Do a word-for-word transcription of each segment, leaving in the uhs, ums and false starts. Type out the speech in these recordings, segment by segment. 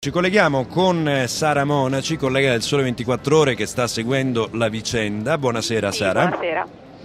Ci colleghiamo con Sara Monaci, collega del Sole ventiquattro Ore che sta seguendo la vicenda. Buonasera Sì, Sara. Buonasera.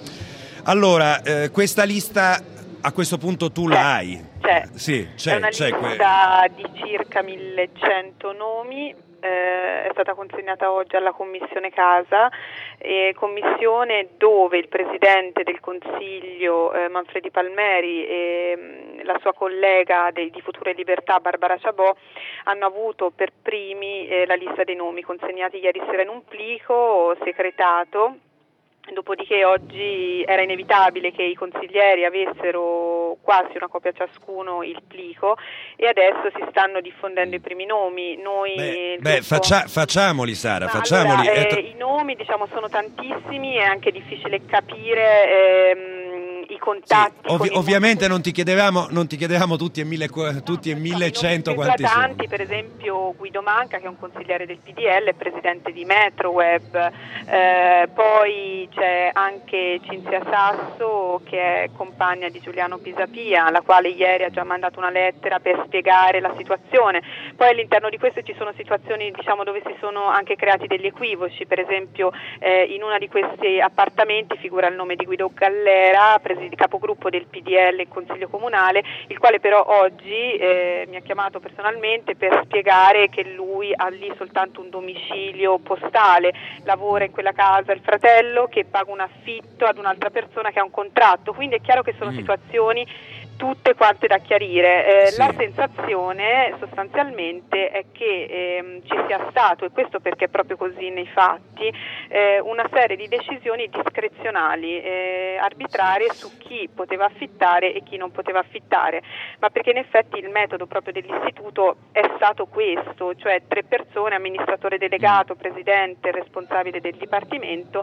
Allora, eh, questa lista a questo punto tu c'è, la hai? C'è. Sì, c'è, È una c'è lista di circa millecento nomi, eh, è stata consegnata oggi alla Commissione Casa, eh, commissione dove il Presidente del Consiglio eh, Manfredi Palmeri e mh, la sua collega de, di Futuro e Libertà Barbara Ciabò hanno avuto per primi eh, la lista dei nomi consegnati ieri sera in un plico secretato. Dopodiché oggi era inevitabile che i consiglieri avessero quasi una copia ciascuno il plico e adesso si stanno diffondendo i primi nomi. Noi Beh, gruppo... beh faccia, facciamoli Sara, Ma facciamoli. allora, eh, eh, i nomi diciamo sono tantissimi, è anche difficile capire ehm, i contatti. Sì, ovvi- con ovviamente il... non ti chiedevamo, non ti chiedevamo tutti e, mille, tutti e millecento quanti sono. Tanti, per esempio Guido Manca, che è un consigliere del P D L, presidente di Metroweb, eh, poi c'è anche Cinzia Sasso che è compagna di Giuliano Pisapia, la quale ieri ha già mandato una lettera per spiegare la situazione. Poi all'interno di queste ci sono situazioni diciamo dove si sono anche creati degli equivoci, per esempio eh, in uno di questi appartamenti figura il nome di Guido Gallera, presidente capogruppo del P D L in Consiglio Comunale, il quale però oggi eh, mi ha chiamato personalmente per spiegare che lui ha lì soltanto un domicilio postale, lavora in quella casa il fratello che paga un affitto ad un'altra persona che ha un contratto, quindi è chiaro che sono mm. situazioni tutte quante da chiarire. Eh, sì. La sensazione sostanzialmente è che ehm, ci sia stato, e questo perché è proprio così nei fatti, eh, una serie di decisioni discrezionali, eh, arbitrarie su chi poteva affittare e chi non poteva affittare, ma perché in effetti il metodo proprio dell'istituto è stato questo, cioè tre persone, amministratore delegato, presidente, responsabile del dipartimento,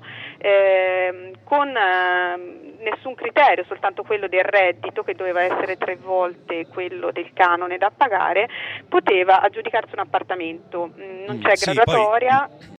eh, con eh, nessun criterio, soltanto quello del reddito che doveva essere tre volte quello del canone da pagare, poteva aggiudicarsi un appartamento. Non c'è sì, graduatoria. Poi...